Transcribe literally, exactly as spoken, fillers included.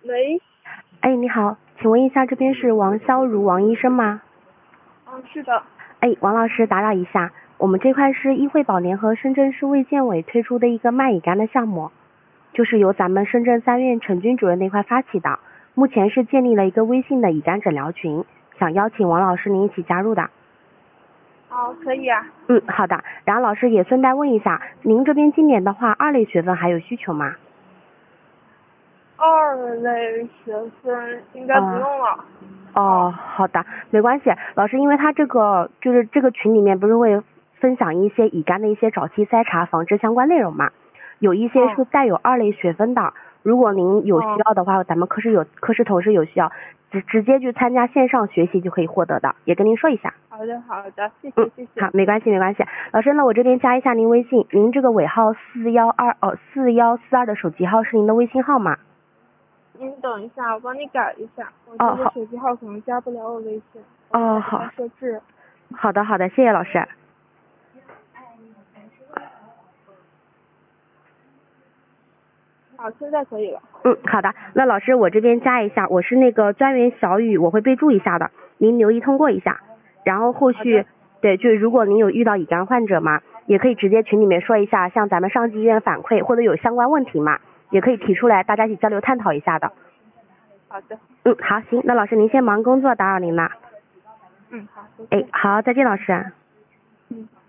喂。 哎，你好，请问一下，这边是王潇如王医生吗？ 嗯，是的。 哎，王老师打扰一下，我们这块是医惠保联和深圳市卫健委推出的一个卖乙肝的项目，就是由咱们深圳三院陈军主任那块发起的，目前是建立了一个微信的乙肝诊疗群，想邀请王老师您一起加入的。 哦，可以啊。 嗯，好的。然后老师也顺带问一下，您这边今年的话，二类学分还有需求吗？ 二类学分应该不用了。 哦，哦好的，没关系。老师，因为他这个就是这个群里面不是会分享一些乙肝的一些早期筛查防治相关内容嘛，有一些是带有二类学分的。如果您有需要的话，哦、咱们科室有科室同事有需要，直直接去参加线上学习就可以获得的，也跟您说一下。 好的，好的，谢谢，谢谢。 好，没关系，没关系。老师，那我这边加一下您微信，您这个尾号四幺二哦四幺四二的手机号是您的微信号吗？ 您等一下，我帮你改一下。我这个手机号可能加不了我微信。 哦，好。 设置。 好的，好的，谢谢老师。 好，现在可以了。 嗯，好的。那老师，我这边加一下，我是那个专员小雨，我会备注一下的，您留意通过一下。然后后续，对，就如果您有遇到乙肝患者嘛，也可以直接群里面说一下，向咱们上级医院反馈，或者有相关问题嘛，也可以提出来，大家一起交流探讨一下的。 好的。 嗯，好，行，那老师您先忙工作，打扰您了。 嗯，好。 哎，好，再见，老师。 嗯。